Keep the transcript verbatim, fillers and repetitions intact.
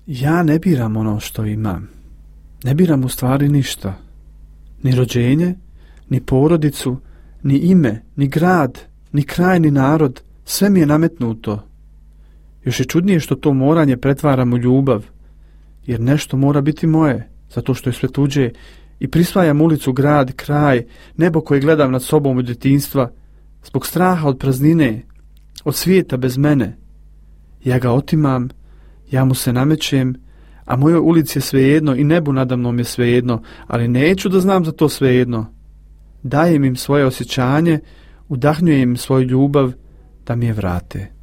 Ja ne biram ono što imam. Ne biram u stvari ništa. Ni rođenje, ni porodicu, ni ime, ni grad, ni kraj, ni narod. Sve mi je nametnuto. Još je čudnije što to moranje pretvaram u ljubav. Jer nešto mora biti moje, zato što je sve tuđe. I prisvajam ulicu, grad, kraj, nebo koje gledam nad sobom od djetinjstva, zbog straha od praznine, od svijeta bez mene. Ja ga otimam, ja mu se namećem, a mojoj ulici je svejedno i nebu nadamnom je svejedno, ali neću da znam za to svejedno. Dajem im svoje osjećanje, udahnjujem im svoju ljubav da mi je vrate.